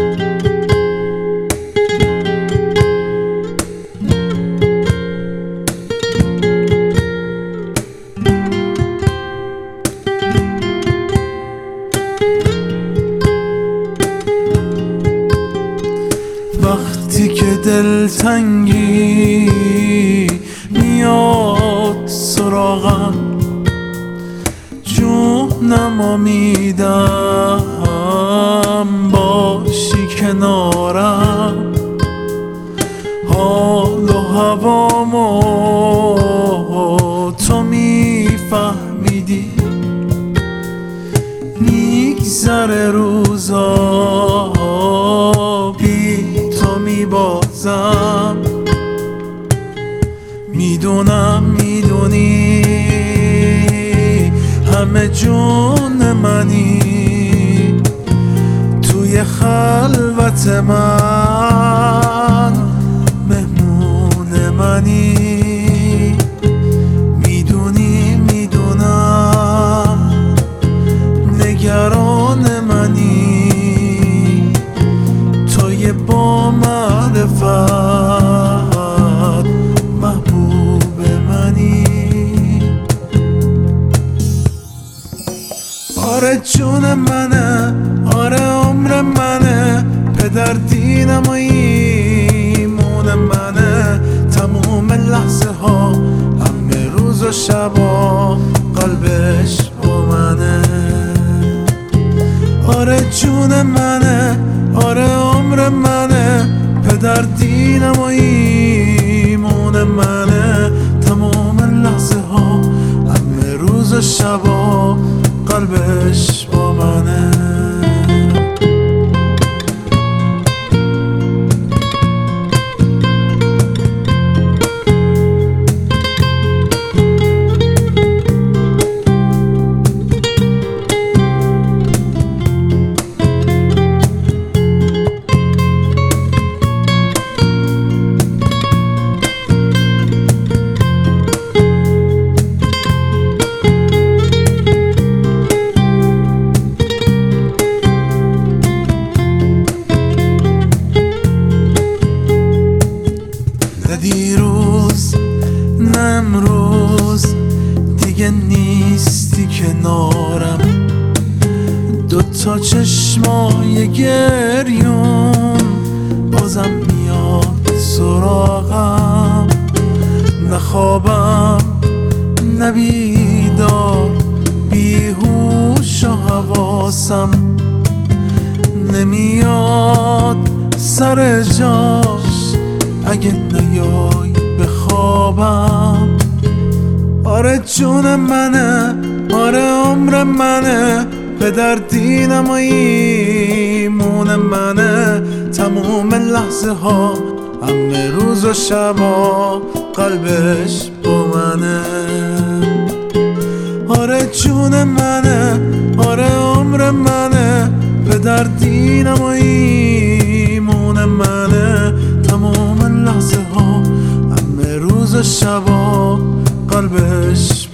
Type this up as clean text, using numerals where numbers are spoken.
وقتی که دلتنگی میاد سراغم، جونمو میدم باشی کنارم. حال و هوامو تو میفهمیدی، میگذره روزا میبازم. میدونی همه جون منی، توی خلوت من مهمون منی. میدونم نگران منی، توی با معرفت محبوب منی. آره جون منه، آره عمر منه، پدر دینم و ایمون منه. تموم لحظه ها، همه روز و شبا قلبش با منه. آره جون منه، آره عمر منه، پدر دینم و ایمون منه. تمام لحظه ها، همه روز و شبا قلبش با منه. دیروز نه امروز دیگه نیستی کنارم. دوتا چشمای گریون بازم میاد سراغم. نه خوابم نه بیدار، بیهوش و حواسم نمیاد سر جاش اگه نیای به خوابم. آره جون منه، آره عمر منه، پدر دینم و ایمون منه. تموم لحظه ها، همه روز و شبا قلبش با منه. آره جون منه، آره عمر منه، پدر دینم و ایمون منه. تمام لحظه ها، همه روز و شبا قلبش